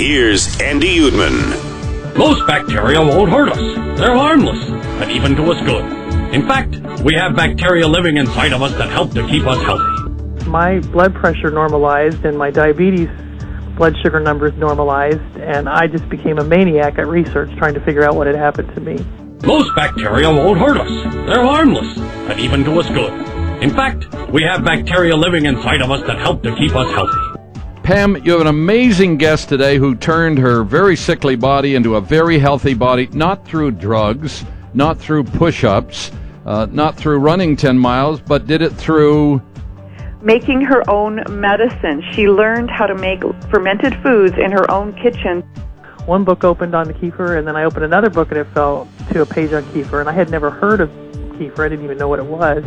Here's Andy Uedman. Most bacteria won't hurt us. They're harmless, and even do us good. In fact, we have bacteria living inside of us that help to keep us healthy. My blood pressure normalized and my diabetes blood sugar numbers normalized, and I just became a maniac at research trying to figure out what had happened to me. Most bacteria won't hurt us. They're harmless, and even do us good. In fact, we have bacteria living inside of us that help to keep us healthy. Pam, you have an amazing guest today who turned her very sickly body into a very healthy body, not through drugs, not through push-ups, not through running 10 miles, but did it through making her own medicine. She learned how to make fermented foods in her own kitchen. One book opened on the kefir, and then I opened another book, and it fell to a page on kefir, and I had never heard of kefir. I didn't even know what it was.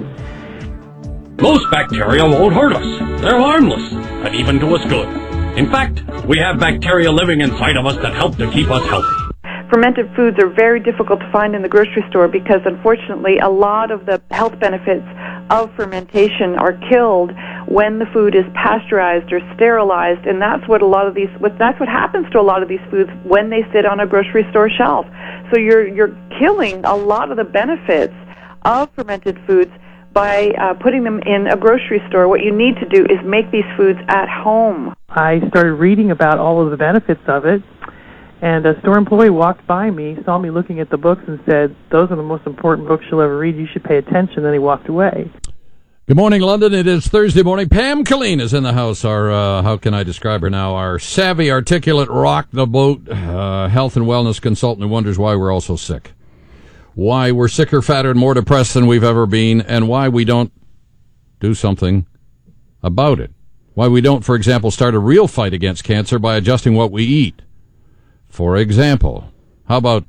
Most bacteria won't hurt us. They're harmless, and even do us good. In fact, we have bacteria living inside of us that help to keep us healthy. Fermented foods are very difficult to find in the grocery store because, unfortunately, a lot of the health benefits of fermentation are killed when the food is pasteurized or sterilized, and that's what happens to a lot of these foods when they sit on a grocery store shelf. So you're killing a lot of the benefits of fermented foods by putting them in a grocery store. What you need to do is make these foods at home. I started reading about all of the benefits of it, and a store employee walked by me, saw me looking at the books, and said, "Those are the most important books you'll ever read. You should pay attention." Then he walked away. Good morning, London. It is Thursday morning. Pam Killeen is in the house. Our, how can I describe her now? Our savvy, articulate, rock the boat, health and wellness consultant who wonders why we're all so sick. Why we're sicker, fatter, and more depressed than we've ever been, and why we don't do something about it. Why we don't, for example, start a real fight against cancer by adjusting what we eat. For example, how about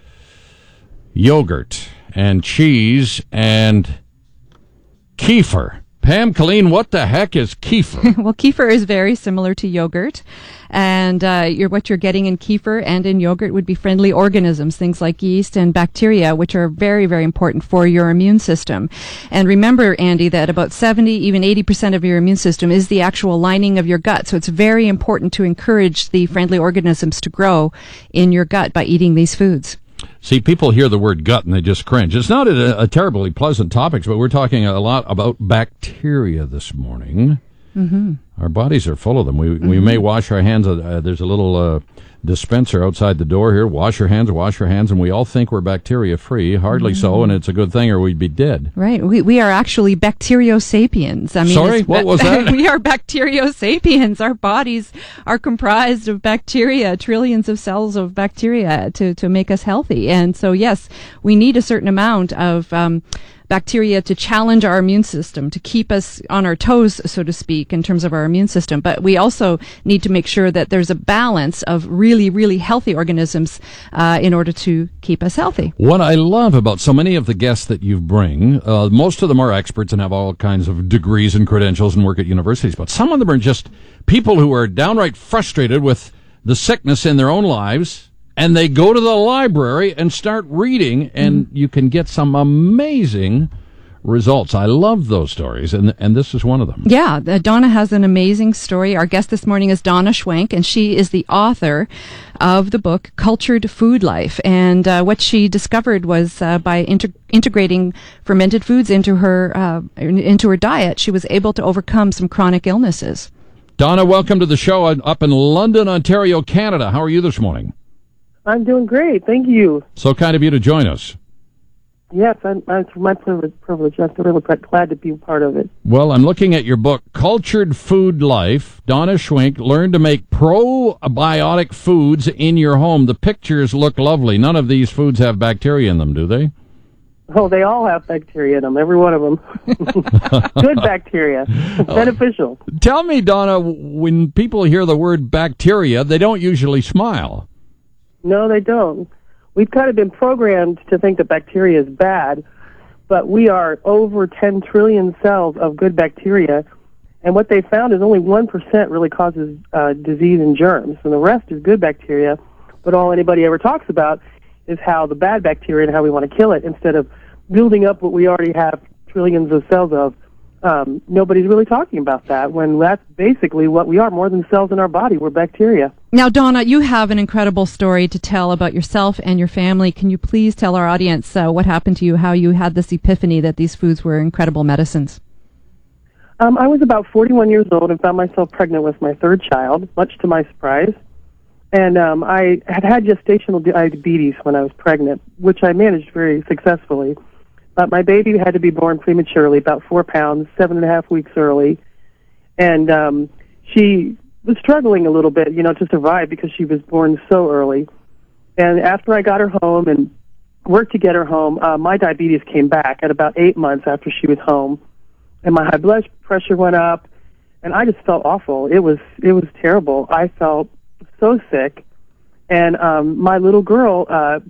yogurt and cheese and kefir? Pam Killeen, what the heck is kefir? Well, kefir is very similar to yogurt, and what you're getting in kefir and in yogurt would be friendly organisms, things like yeast and bacteria, which are very, very important for your immune system. And remember, Andy, that about 70, even 80% of your immune system is the actual lining of your gut, so it's very important to encourage the friendly organisms to grow in your gut by eating these foods. See, people hear the word gut and they just cringe. It's not a terribly pleasant topic, but we're talking a lot about bacteria this morning. Mm-hmm. Our bodies are full of them. We may wash our hands. There's a little dispenser outside the door here. Wash your hands, and we all think we're bacteria-free. Hardly so, and it's a good thing or we'd be dead. Right. We are actually bacteriosapiens. I mean, sorry, what was that? We are bacteriosapiens. Our bodies are comprised of bacteria, trillions of cells of bacteria to make us healthy. And so, yes, we need a certain amount of bacteria to challenge our immune system, to keep us on our toes, so to speak, in terms of our immune system. But we also need to make sure that there's a balance of really, really healthy organisms in order to keep us healthy. What I love about so many of the guests that you bring, most of them are experts and have all kinds of degrees and credentials and work at universities, but some of them are just people who are downright frustrated with the sickness in their own lives, and they go to the library and start reading, and you can get some amazing results. I love those stories, and this is one of them. Yeah, Donna has an amazing story. Our guest this morning is Donna Schwenk, and she is the author of the book Cultured Food Life. And what she discovered was by integrating fermented foods into her diet, she was able to overcome some chronic illnesses. Donna, welcome to the show up in London, Ontario, Canada. How are you this morning? I'm doing great, thank you. So kind of you to join us. Yes, it's my privilege. I'm really glad to be a part of it. Well, I'm looking at your book, Cultured Food Life. Donna Schwenk, learn to make probiotic foods in your home. The pictures look lovely. None of these foods have bacteria in them, do they? Oh, they all have bacteria in them, every one of them. Good bacteria, beneficial. Tell me, Donna, when people hear the word bacteria, they don't usually smile. No, they don't. We've kind of been programmed to think that bacteria is bad, but we are over 10 trillion cells of good bacteria, and what they found is only 1% really causes disease and germs, and the rest is good bacteria, but all anybody ever talks about is how the bad bacteria and how we want to kill it instead of building up what we already have trillions of cells of nobody's really talking about that, when that's basically what we are, more than cells in our body. We're bacteria. Now, Donna, you have an incredible story to tell about yourself and your family. Can you please tell our audience what happened to you, how you had this epiphany that these foods were incredible medicines? I was about 41 years old and found myself pregnant with my third child, much to my surprise. And I had gestational diabetes when I was pregnant, which I managed very successfully. But my baby had to be born prematurely, about 4 pounds, 7.5 weeks early. And she was struggling a little bit, to survive because she was born so early. And after I got her home and worked to get her home, my diabetes came back at about 8 months after she was home. And my high blood pressure went up, and I just felt awful. It was terrible. I felt so sick. And my little girl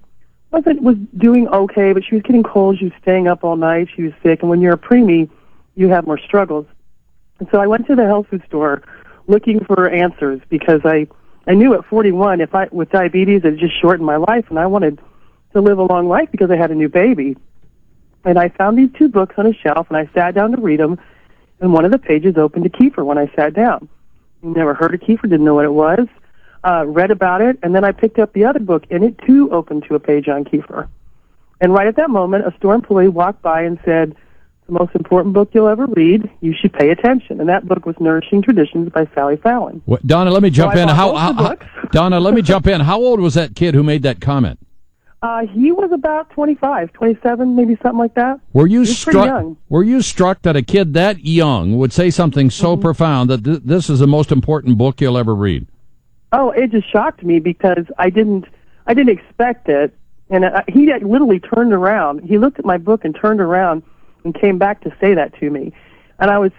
was doing okay, but she was getting cold. She was staying up all night. She was sick. And when you're a preemie, you have more struggles. And so I went to the health food store looking for answers, because I knew at 41, with diabetes, it just shortened my life, and I wanted to live a long life because I had a new baby. And I found these 2 books on a shelf, and I sat down to read them, and one of the pages opened to kefir when I sat down. Never heard of kefir, didn't know what it was. Read about it, and then I picked up the other book, and it too opened to a page on kefir. And right at that moment, a store employee walked by and said, "The most important book you'll ever read, you should pay attention." And that book was Nourishing Traditions by Sally Fallon. Donna, let me jump in. Donna, let me jump in. How old was that kid who made that comment? He was about 25, 27, maybe something like that. Were you struck that a kid that young would say something so profound that this is the most important book you'll ever read? Oh, it just shocked me because I didn't expect it. And he literally turned around. He looked at my book and turned around and came back to say that to me. And I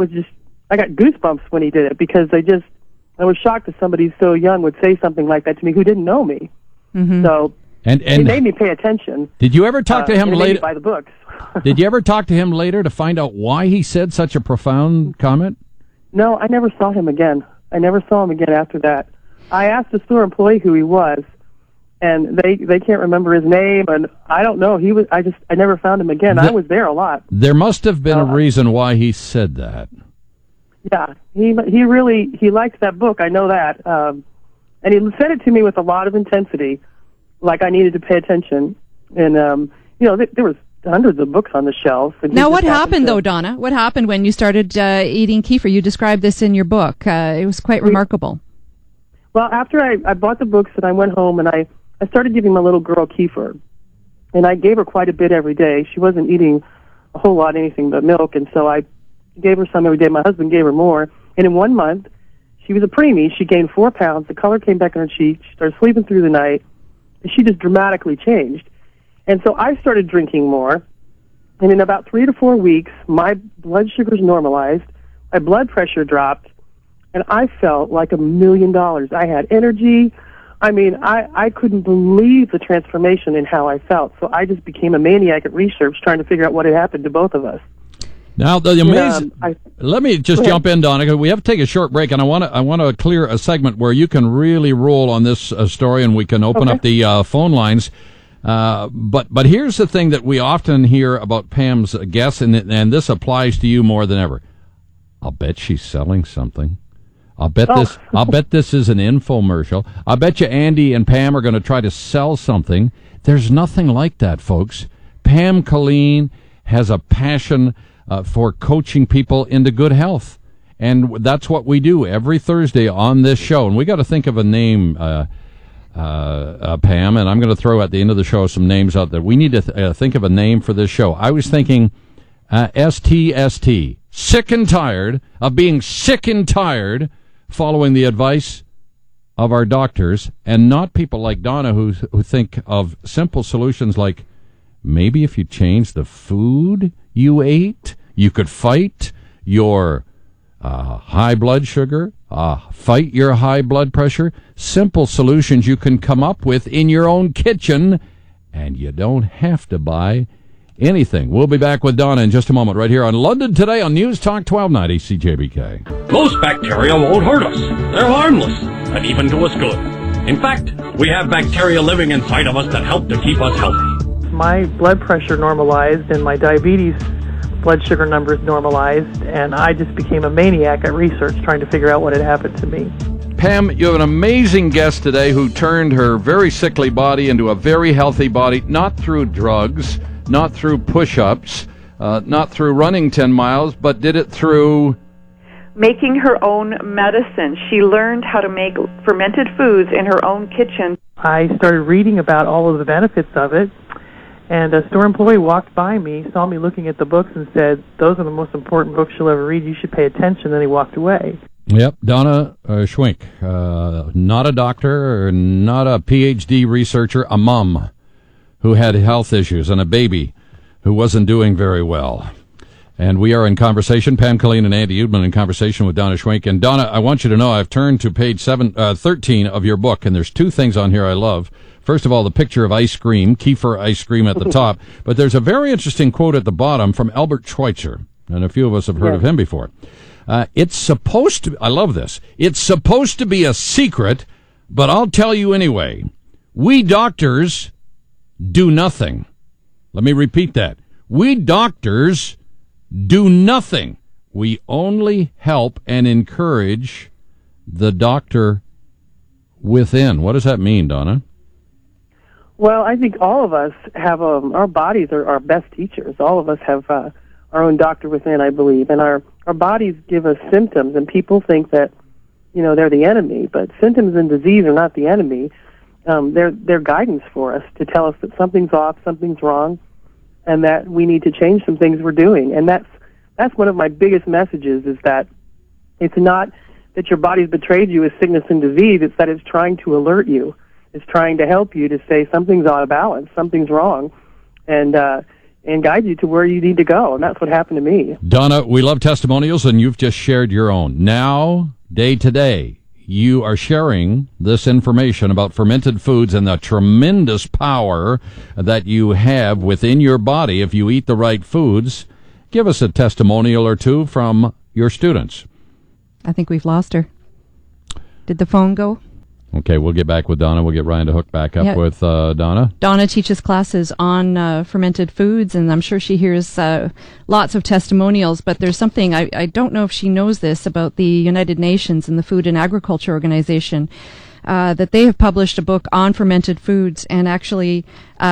got goosebumps when he did it, because I was shocked that somebody so young would say something like that to me who didn't know me. Mm-hmm. So it made me pay attention. Did you ever talk to him later? Made me buy the books. Did you ever talk to him later to find out why he said such a profound comment? No, I never saw him again. I never saw him again after that. I asked the store employee who he was, and they can't remember his name, and I don't know. I never found him again. I was there a lot. There must have been a reason why he said that. Yeah, he liked that book. I know that, and he said it to me with a lot of intensity, like I needed to pay attention. And there was hundreds of books on the shelf. Now, what happened though, Donna? What happened when you started eating kefir? You described this in your book. It was quite remarkable. Well, after I bought the books and I went home and I started giving my little girl kefir, and I gave her quite a bit every day. She wasn't eating a whole lot, anything but milk, and so I gave her some every day. My husband gave her more, and in 1 month, she was a preemie. She gained 4 pounds. The color came back in her cheek. She started sleeping through the night, and she just dramatically changed. And so I started drinking more, and in about 3 to 4 weeks, my blood sugars normalized, my blood pressure dropped, and I felt like $1 million. I had energy. I mean, I couldn't believe the transformation in how I felt. So I just became a maniac at research, trying to figure out what had happened to both of us. Now, the amazing. Let me just jump in, Donna. We have to take a short break, and I want to clear a segment where you can really roll on this story, and we can open up the phone lines. But here's the thing that we often hear about Pam's guests, and this applies to you more than ever. I'll bet she's selling something. I'll bet this is an infomercial. I bet you Andy and Pam are going to try to sell something. There's nothing like that, folks. Pam Killeen has a passion for coaching people into good health, and that's what we do every Thursday on this show. And we got to think of a name, Pam, and I'm going to throw at the end of the show some names out there. We need to think of a name for this show. I was thinking STST, sick and tired of being sick and tired following the advice of our doctors, and not people like Donna who think of simple solutions like, maybe if you change the food you ate, you could fight your high blood sugar, fight your high blood pressure. Simple solutions you can come up with in your own kitchen, and you don't have to buy anything. We'll be back with Donna in just a moment, right here on London Today on News Talk 1290 CJBK. Most bacteria won't hurt us. They're harmless, and even do us good. In fact, we have bacteria living inside of us that help to keep us healthy. My blood pressure normalized, and my diabetes blood sugar numbers normalized, and I just became a maniac at research trying to figure out what had happened to me. Pam, you have an amazing guest today who turned her very sickly body into a very healthy body, not through drugs, not through push-ups, not through running 10 miles, but did it through making her own medicine. She learned how to make fermented foods in her own kitchen. I started reading about all of the benefits of it, and a store employee walked by me, saw me looking at the books, and said, "Those are the most important books you'll ever read. You should pay attention." Then he walked away. Yep, Donna Schwenk, not a doctor, or not a PhD researcher, a mom who had health issues and a baby who wasn't doing very well. And we are in conversation, Pam Killeen and Andy Udman in conversation with Donna Schwenk. And Donna, I want you to know I've turned to page 13 of your book, and there's two things on here I love. First of all, the picture of ice cream, Kefir ice cream at the top. But there's a very interesting quote at the bottom from Albert Schweitzer, and a few of us have heard of him before. It's supposed to, I love this, it's supposed to be a secret, but I'll tell you anyway. We doctors do nothing. Let me repeat that. We doctors do nothing. We only help and encourage the doctor within. What does that mean, Donna? Well, I think all of us have, our bodies are our best teachers. All of us have our own doctor within, I believe. And our bodies give us symptoms, and people think that, they're the enemy. But symptoms and disease are not the enemy. They're guidance for us to tell us that something's off, something's wrong, and that we need to change some things we're doing. And that's one of my biggest messages, is that it's not that your body's betrayed you with sickness and disease. It's that it's trying to alert you. It's trying to help you to say something's out of balance, something's wrong, and guide you to where you need to go. And that's what happened to me. Donna, we love testimonials, and you've just shared your own. Now, day to day, you are sharing this information about fermented foods and the tremendous power that you have within your body if you eat the right foods. Give us a testimonial or two from your students. I think we've lost her. Did the phone go? Okay, we'll get back with Donna. We'll get Ryan to hook back up with Donna. Donna teaches classes on fermented foods, and I'm sure she hears lots of testimonials, but there's something, I don't know if she knows this, about the United Nations and the Food and Agriculture Organization, that they have published a book on fermented foods, and actually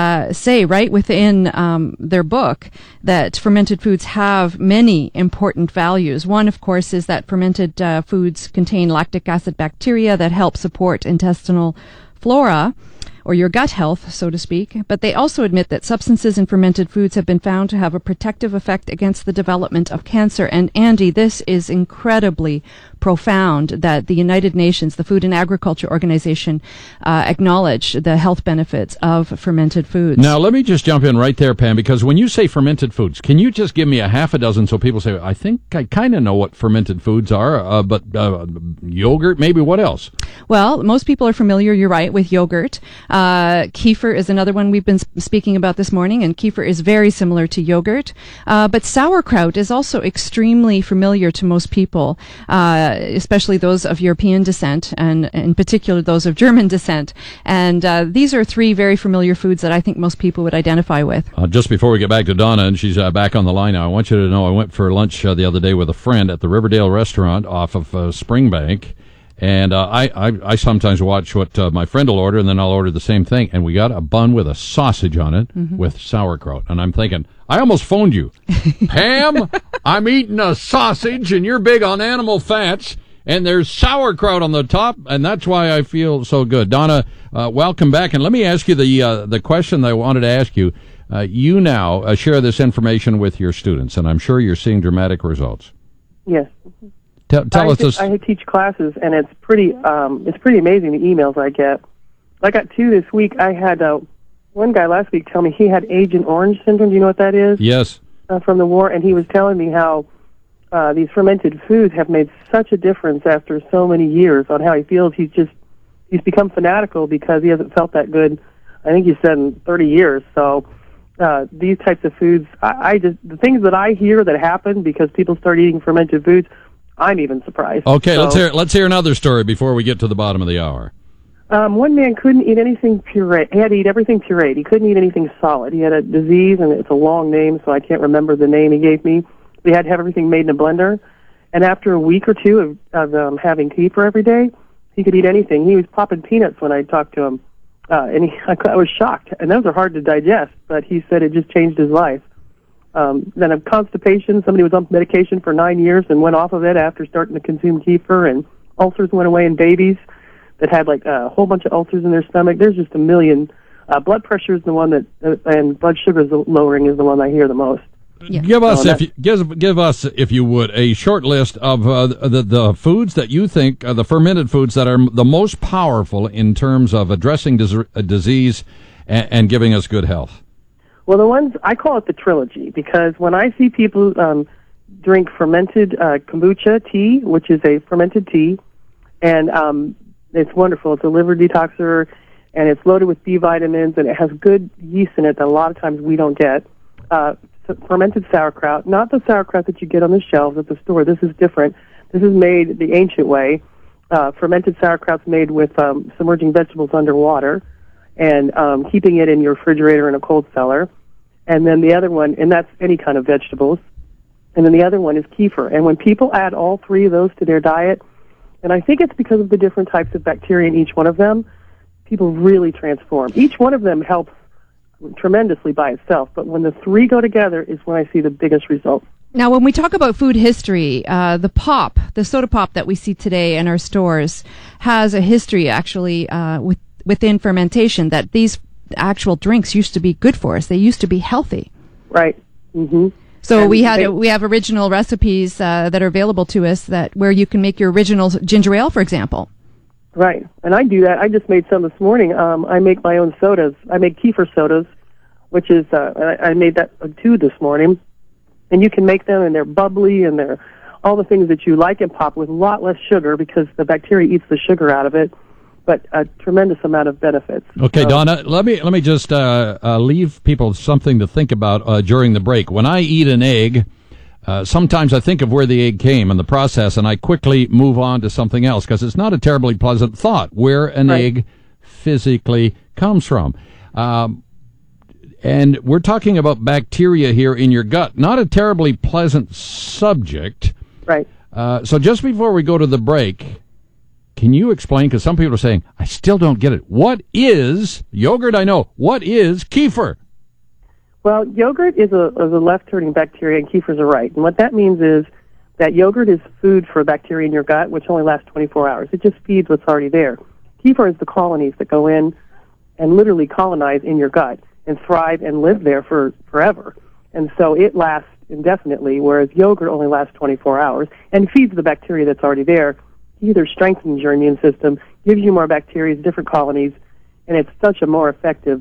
say right within their book that fermented foods have many important values. One, of course, is that fermented foods contain lactic acid bacteria that help support intestinal flora, or your gut health, so to speak. But they also admit that substances in fermented foods have been found to have a protective effect against the development of cancer. And Andy, this is incredibly profound that the United Nations, the Food and Agriculture Organization, acknowledge the health benefits of fermented foods. Now, let me just jump in right there, Pam, because when you say fermented foods, can you just give me a half a dozen so people say, I think I kind of know what fermented foods are, but yogurt, maybe what else? Well, most people are familiar, you're right, with yogurt. Kefir is another one we've been speaking about this morning, and kefir is very similar to yogurt. But sauerkraut is also extremely familiar to most people, especially those of European descent, and in particular those of German descent. And these are three very familiar foods that I think most people would identify with. Just before we get back to Donna, and she's back on the line now, I want you to know I went for lunch the other day with a friend at the Riverdale restaurant off of Springbank. And I sometimes watch what my friend will order, and then I'll order the same thing. And we got a bun with a sausage on it with sauerkraut. And I'm thinking, I almost phoned you. Pam, I'm eating a sausage, and you're big on animal fats, and there's sauerkraut on the top, and that's why I feel so good. Donna, welcome back. And let me ask you the question that I wanted to ask you. You now share this information with your students, and I'm sure you're seeing dramatic results. Yes. Tell us this. I teach classes, and it's pretty amazing the emails I get. I got 2 this week. I had one guy last week tell me he had Agent Orange syndrome. Do you know what that is? Yes. From the war, and he was telling me how these fermented foods have made such a difference after so many years on how he feels. He's become fanatical because he hasn't felt that good, I think he said, in 30 years. So these types of foods, the things that I hear that happen because people start eating fermented foods, I'm even surprised. Okay, so, let's hear another story before we get to the bottom of the hour. One man couldn't eat anything pureed. He had to eat everything pureed. He couldn't eat anything solid. He had a disease, and it's a long name, so I can't remember the name he gave me. We had to have everything made in a blender. And after a week or two of having kefir every day, he could eat anything. He was popping peanuts when I talked to him. I was shocked. And those are hard to digest, but he said it just changed his life. Then of constipation, somebody was on medication for 9 years and went off of it after starting to consume kefir, and ulcers went away in babies that had like a whole bunch of ulcers in their stomach. There's just a million. Blood pressure is the one and blood sugar lowering is the one I hear the most. Yeah. Give us, give us, if you would, a short list of the foods that you think are the fermented foods that are the most powerful in terms of addressing disease and giving us good health. Well, the ones, I call it the trilogy, because when I see people drink fermented kombucha tea, which is a fermented tea, and it's wonderful. It's a liver detoxer, and it's loaded with B vitamins, and it has good yeast in it that a lot of times we don't get. Fermented sauerkraut, not the sauerkraut that you get on the shelves at the store. This is different. This is made the ancient way. Fermented sauerkraut's made with submerging vegetables underwater and keeping it in your refrigerator in a cold cellar. And then the other one, and that's any kind of vegetables. And then the other one is kefir. And when people add all three of those to their diet, and I think it's because of the different types of bacteria in each one of them, people really transform. Each one of them helps tremendously by itself, but when the three go together is when I see the biggest results. Now, when we talk about food history, the soda pop that we see today in our stores has a history actually within fermentation, that these actual drinks used to be good for us. They used to be healthy. Right. Mm-hmm. So and we have original recipes that are available to us where you can make your original ginger ale, for example. Right, and I do that. I just made some this morning. I make my own sodas. I make kefir sodas, which is, I made that 2 this morning. And you can make them, and they're bubbly, and they're all the things that you like in pop with a lot less sugar because the bacteria eats the sugar out of it, but a tremendous amount of benefits. Okay, so, Donna, let me just leave people something to think about during the break. When I eat an egg, sometimes I think of where the egg came and the process, and I quickly move on to something else because it's not a terribly pleasant thought where an egg physically comes from. And we're talking about bacteria here in your gut, not a terribly pleasant subject. Right. So just before we go to the break, can you explain, because some people are saying, I still don't get it. What is yogurt? I know. What is kefir? Well, yogurt is a left-turning bacteria, and kefir's a right. And what that means is that yogurt is food for bacteria in your gut, which only lasts 24 hours. It just feeds what's already there. Kefir is the colonies that go in and literally colonize in your gut and thrive and live there for forever. And so it lasts indefinitely, whereas yogurt only lasts 24 hours and feeds the bacteria that's already there. It either strengthens your immune system, gives you more bacteria, different colonies, and it's such a more effective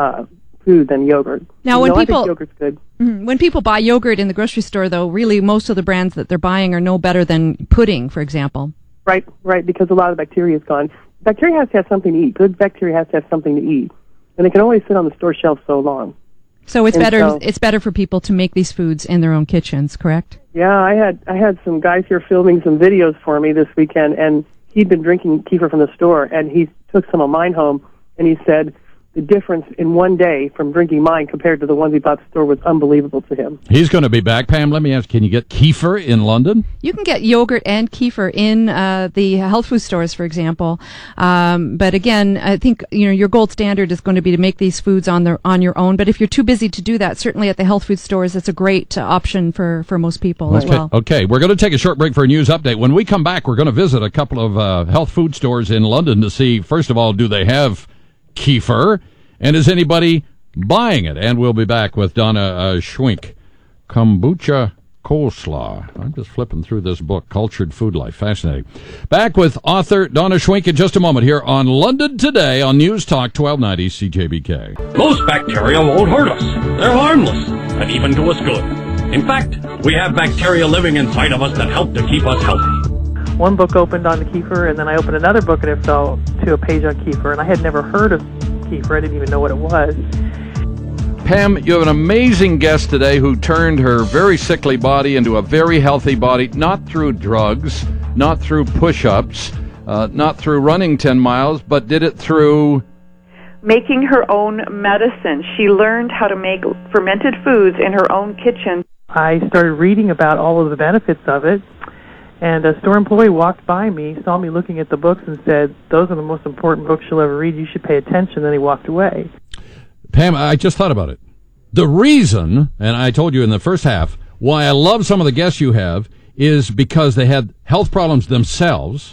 food than yogurt. Now, I think yogurt's good. When people buy yogurt in the grocery store, though, really most of the brands that they're buying are no better than pudding, for example. Right, because a lot of the bacteria is gone. Bacteria has to have something to eat. Good bacteria has to have something to eat, and it can only sit on the store shelf so long. So it's better for people to make these foods in their own kitchens, correct? Yeah, I had some guys here filming some videos for me this weekend, and he'd been drinking kefir from the store, and he took some of mine home, and he said the difference in one day from drinking mine compared to the ones he bought at the store was unbelievable to him. He's going to be back. Pam, let me ask, can you get kefir in London? You can get yogurt and kefir in the health food stores, for example. But again, I think your gold standard is going to be to make these foods on your own. But if you're too busy to do that, certainly at the health food stores, it's a great option for most people as well. Okay, we're going to take a short break for a news update. When we come back, we're going to visit a couple of health food stores in London to see, first of all, do they have kefir, and is anybody buying it? And we'll be back with Donna Schwink. Kombucha coleslaw. I'm just flipping through this book, Cultured Food Life. Fascinating. Back with author Donna Schwink in just a moment here on London Today on News Talk 1290 CJBK. Most bacteria won't hurt us. They're harmless, and even do us good. In fact, we have bacteria living inside of us that help to keep us healthy. One book opened on the kefir, and then I opened another book, and it fell to a page on kefir, and I had never heard of kefir. I didn't even know what it was. Pam, you have an amazing guest today who turned her very sickly body into a very healthy body, not through drugs, not through push-ups, not through running 10 miles, but did it through... Making her own medicine. She learned how to make fermented foods in her own kitchen. I started reading about all of the benefits of it, and a store employee walked by me, saw me looking at the books, and said, "Those are the most important books you'll ever read. You should pay attention." Then he walked away. Pam, I just thought about it. The reason, and I told you in the first half, why I love some of the guests you have is because they had health problems themselves,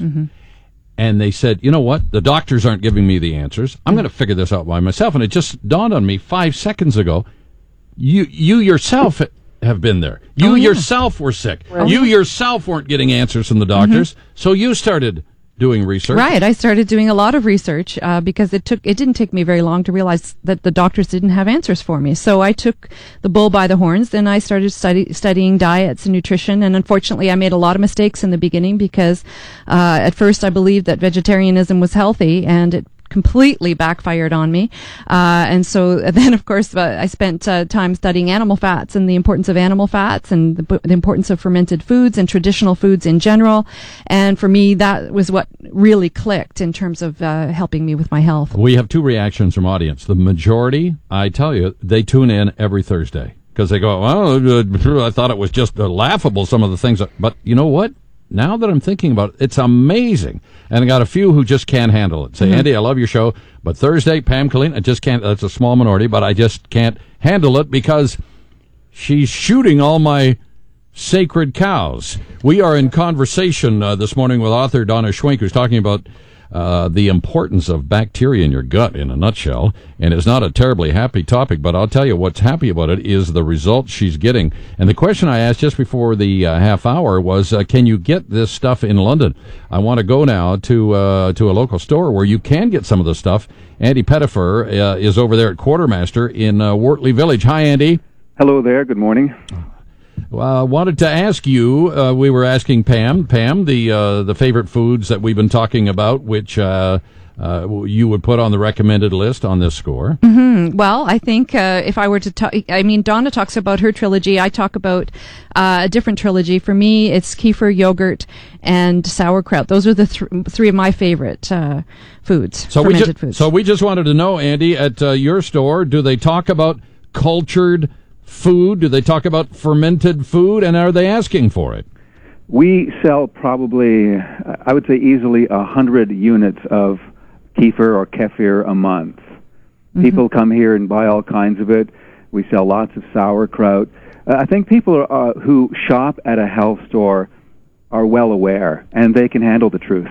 and they said, you know what, the doctors aren't giving me the answers. I'm going to figure this out by myself. And it just dawned on me 5 seconds ago, you yourself have been there. You yourself were sick. Right. You yourself weren't getting answers from the doctors, so you started doing research. Right. I started doing a lot of research because it didn't take me very long to realize that the doctors didn't have answers for me. So I took the bull by the horns, and I started studying diets and nutrition. And unfortunately, I made a lot of mistakes in the beginning because at first I believed that vegetarianism was healthy, and it completely backfired on me. And so then, of course, I spent time studying animal fats and the importance of animal fats and the importance of fermented foods and traditional foods in general. And for me, that was what really clicked in terms of helping me with my health. We have 2 reactions from audience. The majority, I tell you, they tune in every Thursday because they go, well, I thought it was just laughable, some of the things. But you know what? Now that I'm thinking about it, it's amazing. And I got a few who just can't handle it. Say, Andy, I love your show, but Thursday, Pam Killeen, I just can't. That's a small minority, but I just can't handle it because she's shooting all my sacred cows. We are in conversation this morning with author Donna Schwenk, who's talking about the importance of bacteria in your gut in a nutshell. And it's not a terribly happy topic, but I'll tell you what's happy about it is the results she's getting. And the question I asked just before the half hour was, can you get this stuff in London? I want to go now to a local store where you can get some of the stuff. Andy Pettifer is over there at Quartermaster in Wortley Village. Hi, Andy. Hello there. Good morning. Wanted to ask you, we were asking Pam, the favorite foods that we've been talking about, which you would put on the recommended list on this score. Well, I think if I were to talk, Donna talks about her trilogy. I talk about a different trilogy. For me, it's kefir, yogurt, and sauerkraut. Those are the 3 of my favorite foods, fermented foods. So we just wanted to know, Andy, at your store, do they talk about cultured food? Do they talk about fermented food, and are they asking for it? We sell probably, I would say easily 100 units of kefir or kefir a month. People come here and buy all kinds of it. We sell lots of sauerkraut. I think people who shop at a health store are well aware, and they can handle the truth.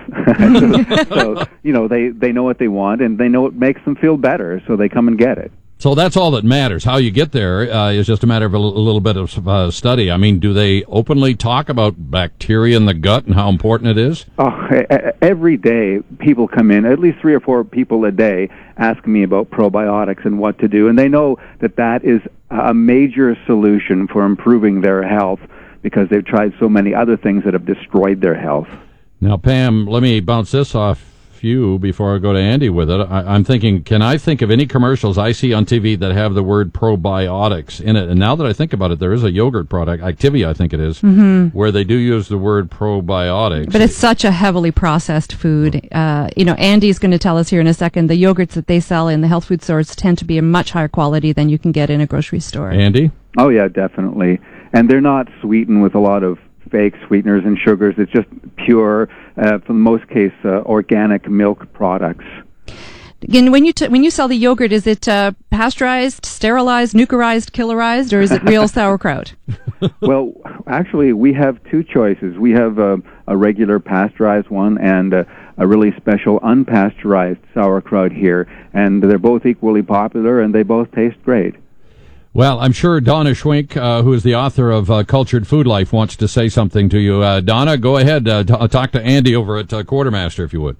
so, they know what they want, and they know it makes them feel better, so they come and get it. So that's all that matters. How you get there is just a matter of a little bit of study. I mean, do they openly talk about bacteria in the gut and how important it is? Oh, every day people come in, at least 3 or 4 people a day, asking me about probiotics and what to do. And they know that is a major solution for improving their health because they've tried so many other things that have destroyed their health. Now, Pam, let me bounce this off you before I go to Andy with it. I'm thinking, can I think of any commercials I see on TV that have the word probiotics in it? And now that I think about it, there is a yogurt product, Activia I think it is, where they do use the word probiotics. But it's such a heavily processed food. Andy's going to tell us here in a second, the yogurts that they sell in the health food stores tend to be a much higher quality than you can get in a grocery store. Andy? Oh, yeah, definitely. And they're not sweetened with a lot of fake sweeteners and sugars. It's just pure, for the most case, organic milk products. Again, when you sell the yogurt, is it pasteurized, sterilized, nuclearized, killerized, or is it real sauerkraut? Well, actually, we have 2 choices. We have a regular pasteurized one and a really special unpasteurized sauerkraut here, and they're both equally popular, and they both taste great. Well, I'm sure Donna Schwenk, who is the author of Cultured Food Life, wants to say something to you. Donna, go ahead. Talk to Andy over at Quartermaster, if you would.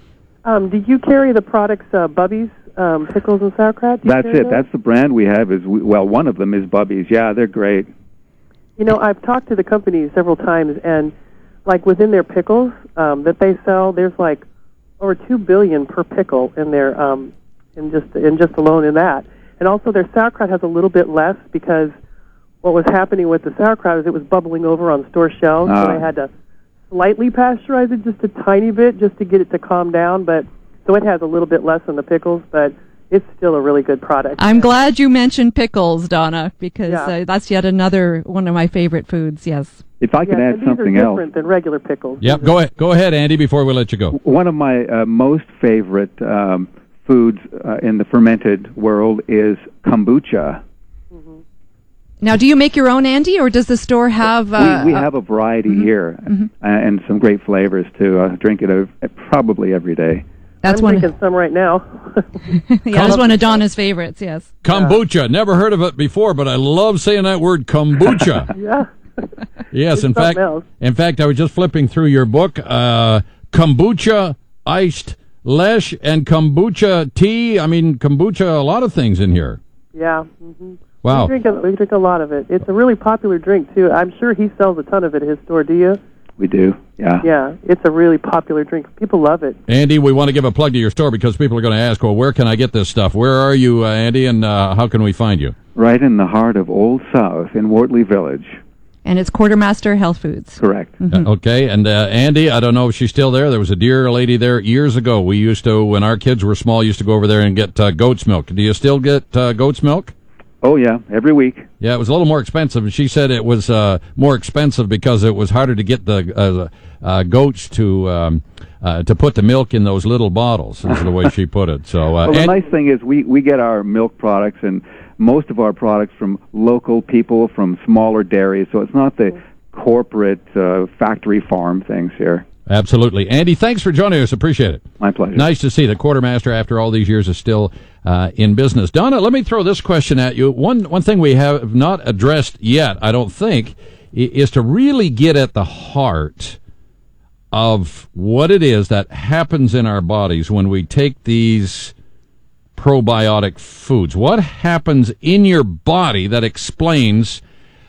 Do you carry the products Bubby's, pickles and sauerkraut? That's it. That's the brand we have. One of them is Bubby's. Yeah, they're great. I've talked to the company several times, and like within their pickles that they sell, there's like over $2 billion per pickle in their in just alone in that. And also their sauerkraut has a little bit less because what was happening with the sauerkraut is it was bubbling over on store shelves, so they had to slightly pasteurize it just a tiny bit just to get it to calm down, but so it has a little bit less than the pickles, but it's still a really good product. I'm glad you mentioned pickles, Donna, because Yeah. that's yet another one of my favorite foods. Yes. If I could add and something these are else. different than regular pickles. Yep, go ahead, Andy, before we let you go. One of my most favorite foods in the fermented world is kombucha. Now, do you make your own, Andy, or does the store have... We have a variety here, and some great flavors too. I drink it probably every day. That's I'm drinking some right now. Yeah, that's one of Donna's favorites, yes. Kombucha. Never heard of it before, but I love saying that word, kombucha. Yeah. Yes, It's in fact, something else. I was just flipping through your book, kombucha, iced lesh, and kombucha tea. I mean, kombucha, a lot of things in here. Yeah. Mm-hmm. Wow. We drink a lot of it. It's a really popular drink, too. I'm sure he sells a ton of it at his store, do you? We do, yeah. Yeah, it's a really popular drink. People love it. Andy, we want to give a plug to your store because people are going to ask, well, where can I get this stuff? Where are you, Andy, and how can we find you? Right in the heart of Old South in Wortley Village. And it's Quartermaster Health Foods. Correct. Okay, and Andy, I don't know if she's still there. There was a dear lady there years ago. We used to, when our kids were small, used to go over there and get goat's milk. Do you still get goat's milk? Oh, yeah, every week. Yeah, it was a little more expensive. She said it was more expensive because it was harder to get the goats to put the milk in those little bottles, is the way she put it. So, well, the nice thing is we get our milk products and most of our products from local people, from smaller dairies, so it's not the corporate factory farm things here. Absolutely. Andy, thanks for joining us. Appreciate it. My pleasure. Nice to see the Quartermaster, after all these years, is still in business. Donna, let me throw this question at you. One thing we have not addressed yet, I don't think, is to really get at the heart of what it is that happens in our bodies when we take these probiotic foods. What happens in your body that explains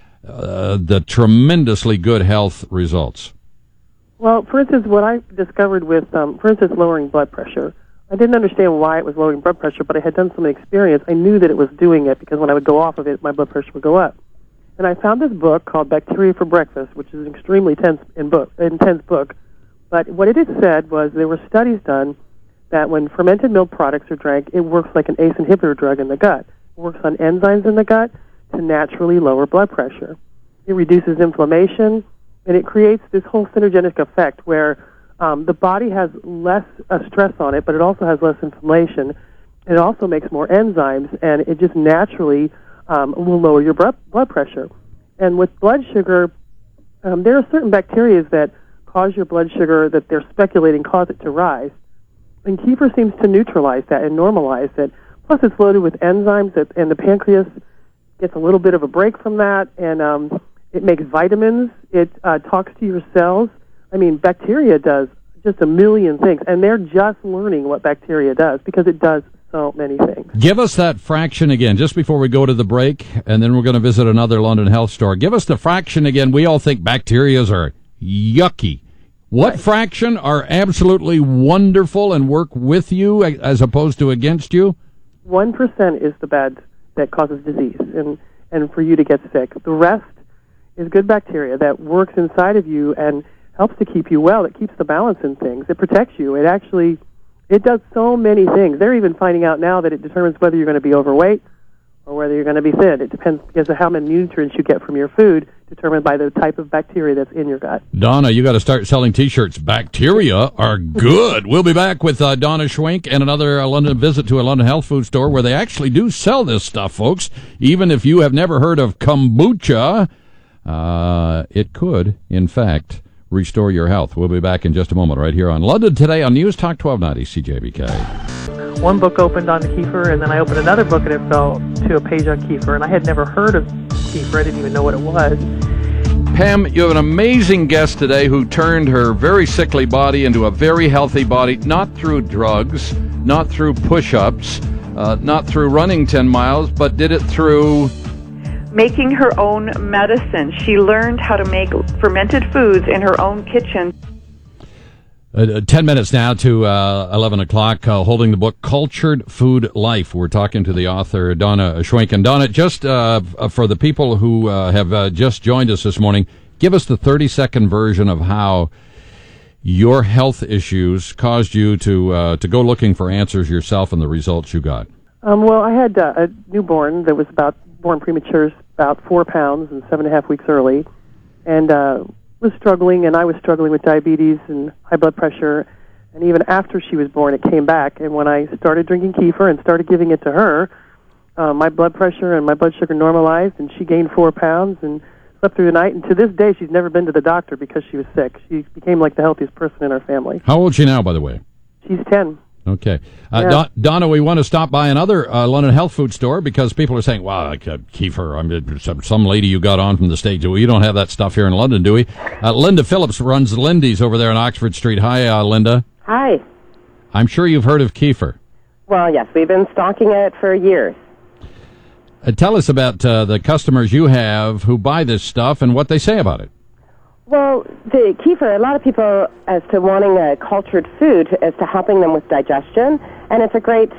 the tremendously good health results? Well, for instance, what I discovered with, for instance, lowering blood pressure, I didn't understand why it was lowering blood pressure, but I had done some experience. I knew that it was doing it because when I would go off of it, my blood pressure would go up. And I found this book called Bacteria for Breakfast, which is an extremely intense book. But what it had said was there were studies done that when fermented milk products are drank, it works like an ACE inhibitor drug in the gut. It works on enzymes in the gut to naturally lower blood pressure. It reduces inflammation, and it creates this whole synergistic effect where the body has less stress on it, but it also has less inflammation. It also makes more enzymes, and it just naturally will lower your blood pressure. And with blood sugar, there are certain bacteria that cause your blood sugar that they're speculating cause it to rise. And kefir seems to neutralize that and normalize it. Plus, it's loaded with enzymes, and the pancreas gets a little bit of a break from that, and it makes vitamins. It talks to your cells. I mean, bacteria does just a million things, and they're just learning what bacteria does because it does so many things. Give us that fraction again, just before we go to the break, and then we're going to visit another London Health store. Give us the fraction again. We all think bacterias are yucky. What fraction are absolutely wonderful and work with you as opposed to against you? 1% is the bad that causes disease and for you to get sick. The rest is good bacteria that works inside of you and helps to keep you well. It keeps the balance in things. It protects you. It does so many things. They're even finding out now that it determines whether you're going to be overweight or whether you're going to be thin. It depends because of how many nutrients you get from your food, determined by the type of bacteria that's in your gut. Donna, you got to start selling T-shirts. Bacteria are good. We'll be back with Donna Schwenk and another London visit to a London health food store where they actually do sell this stuff, folks. Even if you have never heard of kombucha, it could, in fact, restore your health. We'll be back in just a moment right here on London Today on News Talk 1290 CJBK. One book opened on kefir, and then I opened another book, and it fell to a page on kefir, and I had never heard of kefir. I didn't even know what it was. Pam, you have an amazing guest today who turned her very sickly body into a very healthy body, not through drugs, not through push-ups, not through running 10 miles, but did it through making her own medicine. She learned how to make fermented foods in her own kitchen. 10 minutes now to 11 o'clock, holding the book Cultured Food Life. We're talking to the author, Donna Schwenk. And Donna, just for the people who have just joined us this morning, give us the 30-second version of how your health issues caused you to go looking for answers yourself and the results you got? Well, I had a newborn that was born premature, about 4 pounds and 7.5 weeks early, and was struggling, and I was struggling with diabetes and high blood pressure. And even after she was born, it came back. And when I started drinking kefir and started giving it to her, my blood pressure and my blood sugar normalized, and she gained 4 pounds and slept through the night. And to this day, she's never been to the doctor because she was sick. She became like the healthiest person in our family. How old is she now, by the way? She's 10. Okay. Yeah. Donna, we want to stop by another London health food store because people are saying, wow, kefir, some lady you got on from the States. Well, you don't have that stuff here in London, do we? Linda Phillips runs Lindy's over there on Oxford Street. Hi, Linda. Hi. I'm sure you've heard of kefir. Well, yes, we've been stocking it for years. Tell us about the customers you have who buy this stuff and what they say about it. Well, the kefir, a lot of people, as to wanting a cultured food, as to helping them with digestion, and it's a great,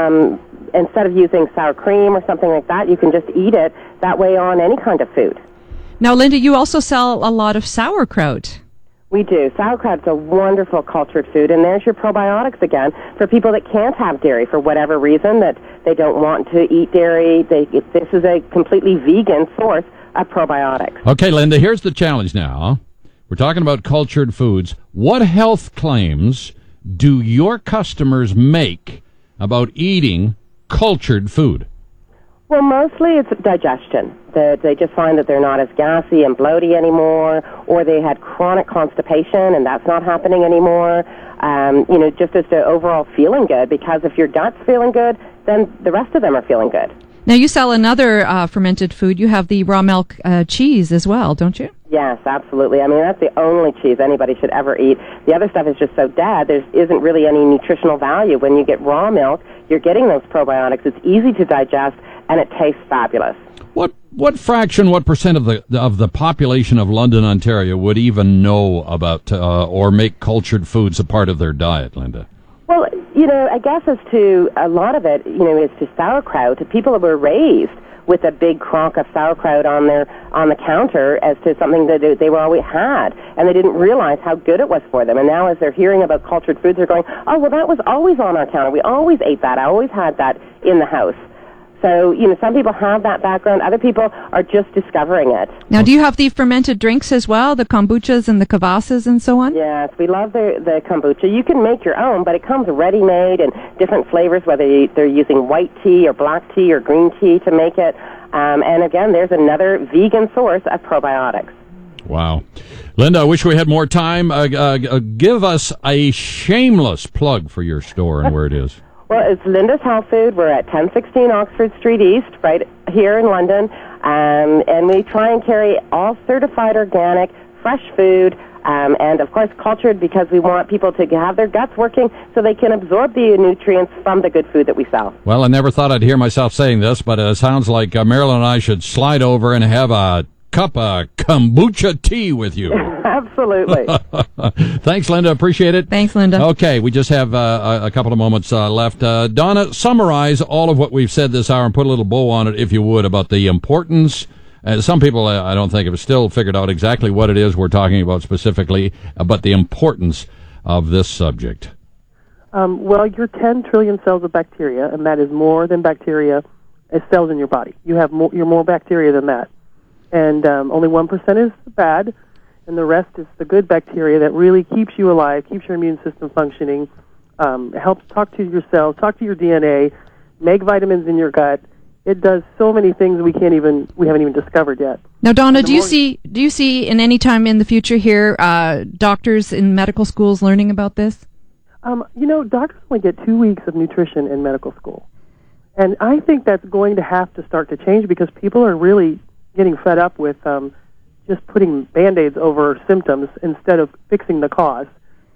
instead of using sour cream or something like that, you can just eat it that way on any kind of food. Now, Linda, you also sell a lot of sauerkraut. We do. Sauerkraut's a wonderful cultured food, and there's your probiotics again for people that can't have dairy for whatever reason, that they don't want to eat dairy. This is a completely vegan source of probiotics. Okay, Linda, here's the challenge now. We're talking about cultured foods. What health claims do your customers make about eating cultured food? Well, mostly it's digestion. They just find that they're not as gassy and bloaty anymore, or they had chronic constipation, and that's not happening anymore. Just as to overall feeling good, because if your gut's feeling good, then the rest of them are feeling good. Now, you sell another fermented food. You have the raw milk cheese as well, don't you? Yes, absolutely. I mean, that's the only cheese anybody should ever eat. The other stuff is just so dead. There isn't really any nutritional value. When you get raw milk, you're getting those probiotics. It's easy to digest, and it tastes fabulous. What fraction, what percent of the population of London, Ontario would even know about or make cultured foods a part of their diet, Linda? Well, I guess as to a lot of it, is to sauerkraut. People were raised with a big crock of sauerkraut on the counter as to something that they were always had, and they didn't realize how good it was for them. And now as they're hearing about cultured foods, they're going, oh, well, that was always on our counter. We always ate that. I always had that in the house. So, some people have that background. Other people are just discovering it. Now, do you have the fermented drinks as well, the kombuchas and the kvassas and so on? Yes, we love the kombucha. You can make your own, but it comes ready-made in different flavors, whether they're using white tea or black tea or green tea to make it. And again, there's another vegan source of probiotics. Wow. Linda, I wish we had more time. Give us a shameless plug for your store and where it is. Well, it's Linda's Health Food. We're at 1016 Oxford Street East, right here in London. And we try and carry all certified organic, fresh food, and, of course, cultured, because we want people to have their guts working so they can absorb the nutrients from the good food that we sell. Well, I never thought I'd hear myself saying this, but it sounds like Marilyn and I should slide over and have a cup of kombucha tea with you. Absolutely. Thanks, Linda. Appreciate it. Thanks, Linda. Okay, we just have a couple of moments left. Donna, summarize all of what we've said this hour and put a little bow on it, if you would, about the importance. Some people, I don't think, have still figured out exactly what it is we're talking about specifically, but the importance of this subject. Well, you're 10 trillion cells of bacteria, and that is more than bacteria as cells in your body. You're more bacteria than that. And only 1% is bad, and the rest is the good bacteria that really keeps you alive, keeps your immune system functioning, helps talk to your cells, talk to your DNA, make vitamins in your gut. It does so many things we haven't even discovered yet. Now, Donna, do you see in any time in the future here doctors in medical schools learning about this? Doctors only get 2 weeks of nutrition in medical school, and I think that's going to have to start to change because people are really getting fed up with just putting Band-Aids over symptoms instead of fixing the cause.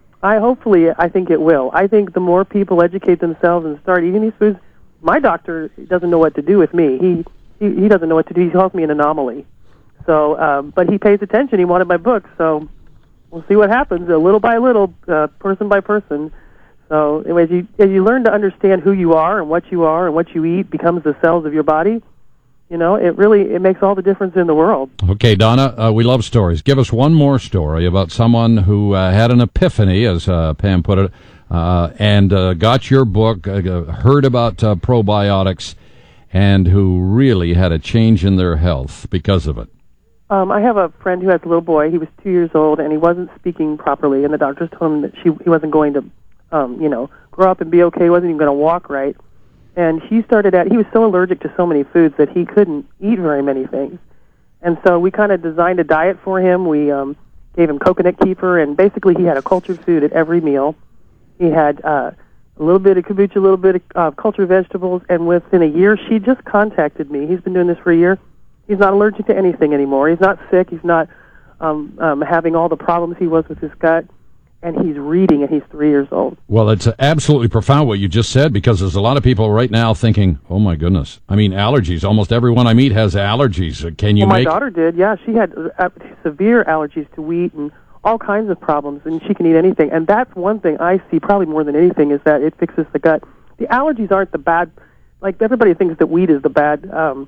I think it will. I think the more people educate themselves and start eating these foods, my doctor doesn't know what to do with me. He doesn't know what to do. He calls me an anomaly. So, but he pays attention. He wanted my book, so we'll see what happens, little by little, person by person. So, anyway, as you learn to understand who you are and what you eat becomes the cells of your body, You know, it makes all the difference in the world. Okay, Donna, we love stories. Give us one more story about someone who had an epiphany, as Pam put it, and got your book, heard about probiotics, and who really had a change in their health because of it. I have a friend who has a little boy. He was 2 years old, and he wasn't speaking properly, and the doctors told him that he wasn't going to, grow up and be okay. He wasn't even going to walk right. And he was so allergic to so many foods that he couldn't eat very many things. And so we kind of designed a diet for him. We gave him coconut kefir, and basically he had a cultured food at every meal. He had a little bit of kombucha, a little bit of cultured vegetables, and within a year, she just contacted me. He's been doing this for a year. He's not allergic to anything anymore. He's not sick. He's not having all the problems he was with his gut. And he's reading, and he's 3 years old. Well, it's absolutely profound what you just said, because there's a lot of people right now thinking, oh, my goodness. I mean, allergies. Almost everyone I meet has allergies. Can you my daughter did, yeah. She had severe allergies to wheat and all kinds of problems, and she can eat anything. And that's one thing I see probably more than anything is that it fixes the gut. The allergies aren't the bad, like everybody thinks that wheat is the bad,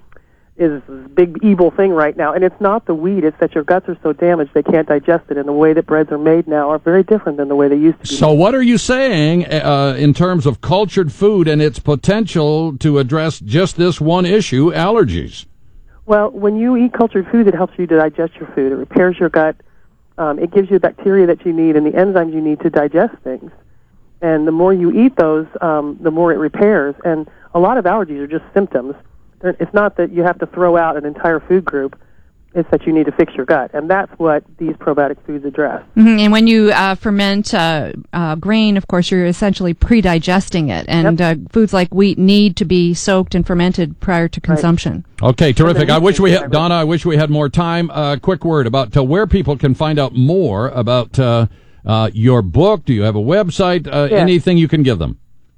is this big evil thing right now, and it's not the wheat. It's that your guts are so damaged they can't digest it, and the way that breads are made now are very different than the way they used to be. So what are you saying in terms of cultured food and its potential to address just this one issue, allergies? Well, when you eat cultured food, it helps you to digest your food. It repairs your gut. It gives you the bacteria that you need and the enzymes you need to digest things. And the more you eat those, the more it repairs. And a lot of allergies are just symptoms. It's not that you have to throw out an entire food group. It's that you need to fix your gut, and that's what these probiotic foods address. Mm-hmm. And when you ferment grain, of course, you're essentially pre-digesting it, and foods like wheat need to be soaked and fermented prior to consumption. Right. Okay, terrific. I wish we had, Donna, I wish we had more time. Quick word about where people can find out more about your book. Do you have a website? Yes. Anything you can give them?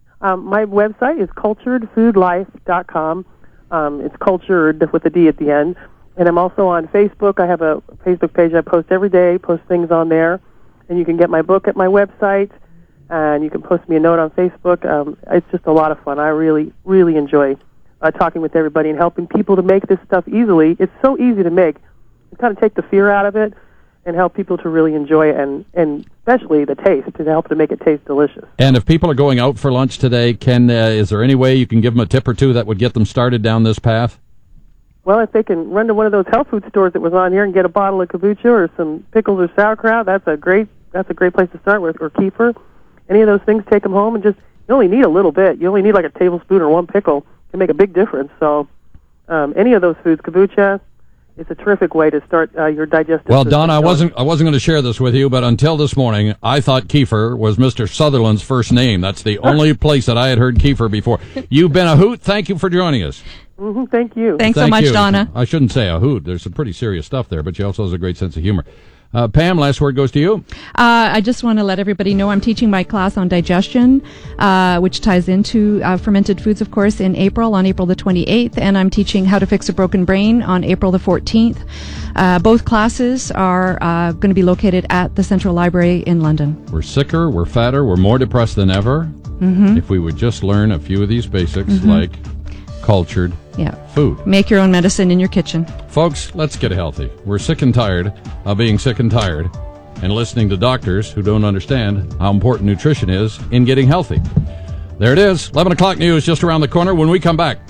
My website is culturedfoodlife.com. It's cultured with a D at the end. And I'm also on Facebook. I have a Facebook page I post every day, post things on there. And you can get my book at my website, and you can post me a note on Facebook. It's just a lot of fun. I really, really enjoy talking with everybody and helping people to make this stuff easily. It's so easy to make. You kind of take the fear out of it and help people to really enjoy it, and especially the taste, to help to make it taste delicious. And if people are going out for lunch today, is there any way you can give them a tip or two that would get them started down this path? Well, if they can run to one of those health food stores that was on here and get a bottle of kombucha or some pickles or sauerkraut, that's a great place to start with, or kefir. Any of those things, take them home, and you only need a little bit. You only need like a tablespoon or one pickle to make a big difference. So any of those foods, kombucha, it's a terrific way to start your digestive system. Well, Don, I wasn't going to share this with you, but until this morning, I thought kefir was Mr. Sutherland's first name. That's the only place that I had heard kefir before. You've been a hoot. Thank you for joining us. Mm-hmm, thank you. Thanks so much, Donna. I shouldn't say a hoot. There's some pretty serious stuff there, but she also has a great sense of humor. Pam, last word goes to you. I just want to let everybody know I'm teaching my class on digestion, which ties into fermented foods, of course, on April the 28th, and I'm teaching how to fix a broken brain on April the 14th. Both classes are going to be located at the Central Library in London. We're sicker, we're fatter, we're more depressed than ever. Mm-hmm. If we would just learn a few of these basics, like cultured food. Make your own medicine in your kitchen. Folks, let's get healthy. We're sick and tired of being sick and tired and listening to doctors who don't understand how important nutrition is in getting healthy. There it is. 11 o'clock news just around the corner. When we come back,